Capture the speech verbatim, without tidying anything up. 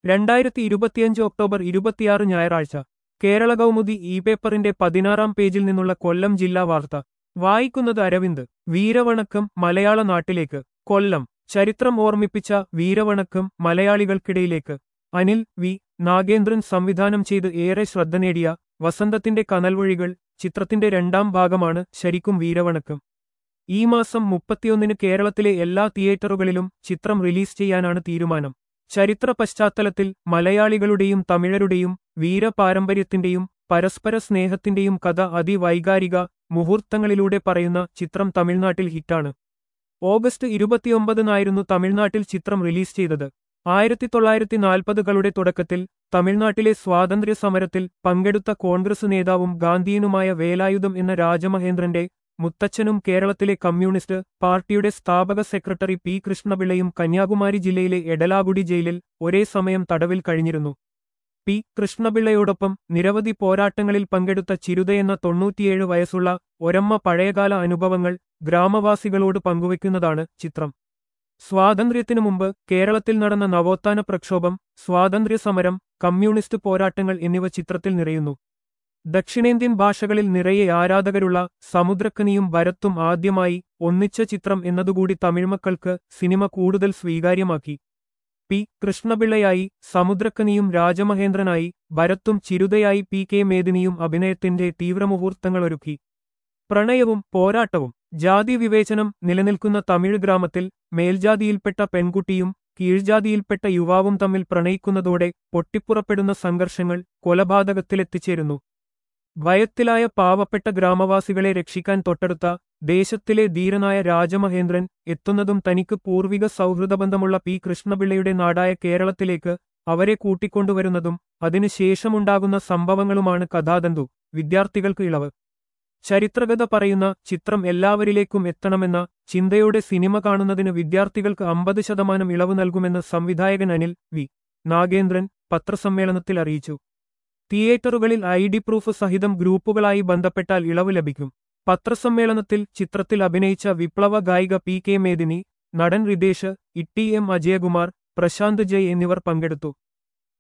രണ്ടായിരത്തി ഇരുപത്തിയഞ്ച് ഒക്ടോബർ ഇരുപത്തിയാറ് ഞായറാഴ്ച കേരള കൗമുദി ഇ പേപ്പറിന്റെ പതിനാറാം പേജിൽ നിന്നുള്ള കൊല്ലം ജില്ലാ വാർത്ത വായിക്കുന്നത് അരവിന്ദ്. വീരവണക്കം മലയാള നാട്ടിലേക്ക്. കൊല്ലം. ചരിത്രം ഓർമ്മിപ്പിച്ച വീരവണക്കം മലയാളികൾക്കിടയിലേക്ക്. അനിൽ വി നാഗേന്ദ്രൻ സംവിധാനം ചെയ്ത് ഏറെ ശ്രദ്ധ നേടിയ വസന്തത്തിന്റെ കനൽവഴികൾ ചിത്രത്തിന്റെ രണ്ടാം ഭാഗമാണ് ശരിക്കും വീരവണക്കം. ഈ മാസം മുപ്പത്തിയൊന്നിന് കേരളത്തിലെ എല്ലാ തിയേറ്ററുകളിലും ചിത്രം റിലീസ് ചെയ്യാനാണ് തീരുമാനം. ചരിത്ര പശ്ചാത്തലത്തിൽ മലയാളികളുടെയും തമിഴരുടെയും വീരപാരമ്പര്യത്തിന്റെയും പരസ്പര സ്നേഹത്തിന്റെയും കഥ അതിവൈകാരിക മുഹൂർത്തങ്ങളിലൂടെ പറയുന്ന ചിത്രം തമിഴ്നാട്ടിൽ ഹിറ്റാണ്. ഓഗസ്റ്റ് ഇരുപത്തിയൊമ്പതിനായിരുന്നു തമിഴ്നാട്ടിൽ ചിത്രം റിലീസ് ചെയ്തത്. ആയിരത്തി തൊള്ളായിരത്തി നാൽപ്പതുകളുടെ തുടക്കത്തിൽ തമിഴ്നാട്ടിലെ സ്വാതന്ത്ര്യ സമരത്തിൽ പങ്കെടുത്ത കോൺഗ്രസ് നേതാവും ഗാന്ധിയനുമായ വേലായുധം എന്ന രാജമഹേന്ദ്രന്റെ മുത്തച്ഛനും കേരളത്തിലെ കമ്മ്യൂണിസ്റ്റ് പാർട്ടിയുടെ സ്ഥാപക സെക്രട്ടറി പി കൃഷ്ണപിള്ളയും കന്യാകുമാരി ജില്ലയിലെ എടലാഗുഡി ജയിലിൽ ഒരേ സമയം തടവിൽ കഴിഞ്ഞിരുന്നു. പി കൃഷ്ണപിള്ളയോടൊപ്പം നിരവധി പോരാട്ടങ്ങളിൽ പങ്കെടുത്ത ചിരുതയെന്ന തൊണ്ണൂറ്റിയേഴ് വയസ്സുള്ള ഒരമ്മ പഴയകാല അനുഭവങ്ങൾ ഗ്രാമവാസികളോട് പങ്കുവയ്ക്കുന്നതാണ് ചിത്രം. സ്വാതന്ത്ര്യത്തിനു മുമ്പ് കേരളത്തിൽ നടന്ന നവോത്ഥാന പ്രക്ഷോഭം, സ്വാതന്ത്ര്യസമരം, കമ്മ്യൂണിസ്റ്റ് പോരാട്ടങ്ങൾ എന്നിവ ചിത്രത്തിൽ നിറയുന്നു. ദക്ഷിണേന്ത്യൻ ഭാഷകളിൽ നിറയെ ആരാധകരുള്ള സമുദ്രക്കനിയും ഭരത്തും ആദ്യമായി ഒന്നിച്ച ചിത്രം എന്നതുകൂടി തമിഴ്മക്കൾക്ക് സിനിമ കൂടുതൽ സ്വീകാര്യമാക്കി. പി കൃഷ്ണപിള്ളയായി സമുദ്രക്കനിയും രാജമഹേന്ദ്രനായി ഭരത്തും ചിരുതയായി പി കെ മേദിനിയും അഭിനയത്തിന്റെ തീവ്രമുഹൂർത്തങ്ങളൊരുക്കി. പ്രണയവും പോരാട്ടവും. ജാതി വിവേചനം നിലനിൽക്കുന്ന തമിഴ് ഗ്രാമത്തിൽ മേൽജാതിയിൽപ്പെട്ട പെൺകുട്ടിയും കീഴ്ജാതിയിൽപ്പെട്ട യുവാവും തമ്മിൽ പ്രണയിക്കുന്നതോടെ പൊട്ടിപ്പുറപ്പെടുന്ന സംഘർഷങ്ങൾ കൊലപാതകത്തിലെത്തിച്ചേരുന്നു. ഭയത്തിലായ പാവപ്പെട്ട ഗ്രാമവാസികളെ രക്ഷിക്കാൻ തൊട്ടടുത്ത ദേശത്തിലെ ധീരനായ രാജമഹേന്ദ്രൻ എത്തുന്നതും തനിക്ക് പൂർവിക സൗഹൃദബന്ധമുള്ള പി കൃഷ്ണപിള്ളയുടെ നാടായ കേരളത്തിലേക്ക് അവരെ കൂട്ടിക്കൊണ്ടുവരുന്നതും അതിനുശേഷമുണ്ടാകുന്ന സംഭവങ്ങളുമാണ് കഥാതന്തു. വിദ്യാർത്ഥികൾക്ക് ഇളവ്. ചരിത്രകഥ പറയുന്ന ചിത്രം എല്ലാവരിലേക്കും എത്തണമെന്ന ചിന്തയോടെ സിനിമ കാണുന്നതിന് വിദ്യാർത്ഥികൾക്ക് അമ്പത് ശതമാനം ഇളവ് നൽകുമെന്ന് സംവിധായകൻ അനിൽ വി നാഗേന്ദ്രൻ പത്രസമ്മേളനത്തിൽ അറിയിച്ചു. തിയേറ്ററുകളിൽ ഐ ഡി പ്രൂഫ് സഹിതം ഗ്രൂപ്പുകളായി ബന്ധപ്പെട്ടാൽ ഇളവ് ലഭിക്കും. പത്രസമ്മേളനത്തിൽ ചിത്രത്തിൽ അഭിനയിച്ച വിപ്ലവ ഗായിക പി കെ മേദിനി, നടൻ റിതേഷ്, ഇട്ടി എം അജയകുമാർ, പ്രശാന്ത് ജയ് എന്നിവർ പങ്കെടുത്തു.